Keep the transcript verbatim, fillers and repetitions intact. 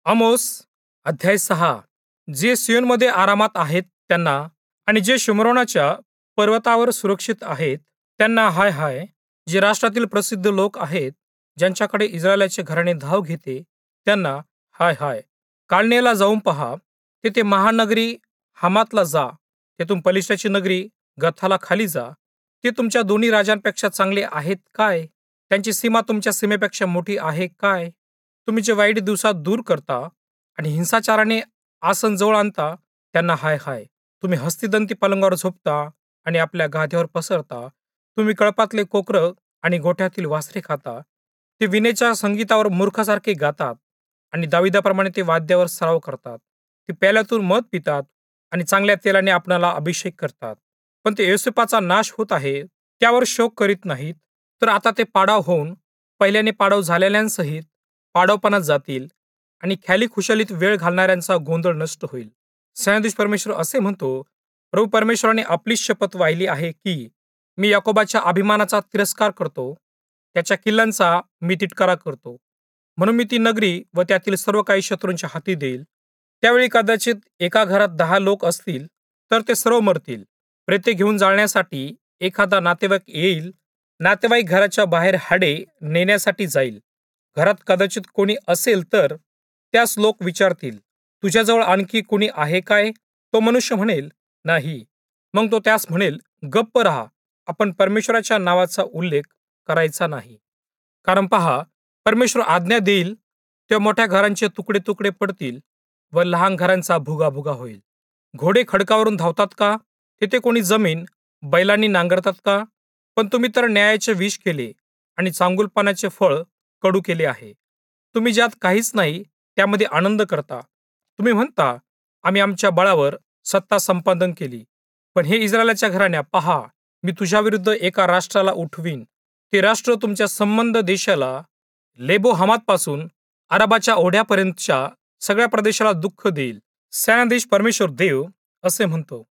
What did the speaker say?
आमोस अध्याय सहा. जे सियोनमध्ये आरामात आहेत त्यांना आणि जे शिमरोनाच्या पर्वतावर सुरक्षित आहेत त्यांना हाय हाय. जे राष्ट्रातील प्रसिद्ध लोक आहेत, ज्यांच्याकडे इस्रायलाचे घराणे धाव घेते, त्यांना हाय हाय. कालनेला जाऊन पहा, तेथे महानगरी हमातला जा, तेथून पलिश्त्याची नगरी गथाला खाली जा. ते तुमच्या दोन्ही राजांपेक्षा चांगले आहेत काय? त्यांची सीमा तुमच्या सीमेपेक्षा मोठी आहे काय? तुम्ही जे वाईट दिवसात दूर करता आणि हिंसाचाराने आसन जवळ आणता, त्यांना हाय हाय. तुम्ही हस्तिदंती पलंगावर झोपता आणि आपल्या गाद्यावर पसरता. तुम्ही कळपातले कोकरं आणि गोठ्यातील वासरे खाता. ते विणेच्या संगीतावर मूर्खासारखे गातात आणि दाविदाप्रमाणे ते वाद्यावर सराव करतात. ते प्याल्यातून मध पितात आणि चांगल्या तेलाने आपणाला अभिषेक करतात. पण ते योसेपाचा नाश होत आहे, त्यावर शोक करीत नाहीत. तर आता ते पाडाव होऊन पहिल्याने पाडाव झालेल्यांसहित पाडावपणात जातील आणि ख्याली खुशालीत वेळ घालणाऱ्यांचा गोंधळ नष्ट होईल. सेनाधीश परमेश्वर असे म्हणतो, प्रभू परमेश्वराने आपली शपथ वाहिली आहे की मी याकोबाच्या अभिमानाचा तिरस्कार करतो, त्याच्या किल्ल्यांचा मी तिटकारा करतो. म्हणून मी ती नगरी व त्यातील सर्व काही शत्रूंच्या हाती देईल. त्यावेळी कदाचित एका घरात दहा लोक असतील तर ते सर्व मरतील. प्रेते घेऊन जाळण्यासाठी एखादा नातेवाईक येईल. नातेवाईक घराच्या बाहेर हाडे नेण्यासाठी जाईल. घरात कदाचित कोणी असेल तर त्यास लोक विचारतील, तुझ्याजवळ आणखी कोणी आहे काय? तो मनुष्य म्हणेल, नाही. मग तो त्यास म्हणेल, गप्प रहा, आपण परमेश्वराच्या नावाचा उल्लेख करायचा नाही. कारण पहा, परमेश्वर आज्ञा देईल तेव्हा मोठ्या घरांचे तुकडे तुकडे पडतील व लहान घरांचा भुगाभुगा होईल. घोडे खडकावरून धावतात का? तेथे कोणी जमीन बैलांनी नांगरतात का? पण तुम्ही तर न्यायाचे विष केले आणि चांगुलपणाचे फळ कडू केले आहे. तुम्ही ज्यात काहीच नाही त्यामध्ये आनंद करता. तुम्ही म्हणता, आम्ही आमच्या बळावर सत्ता संपादन केली. पण हे इस्रायलाच्या घराण्या, पहा, मी तुझ्याविरुद्ध एका राष्ट्राला उठवीन. ते राष्ट्र तुमच्या संबंध देशाला लेबो हमातपासून अरबाच्या ओढ्यापर्यंतच्या सगळ्या प्रदेशाला दुःख देईल. सेनाधीश परमेश्वर देव असे म्हणतो.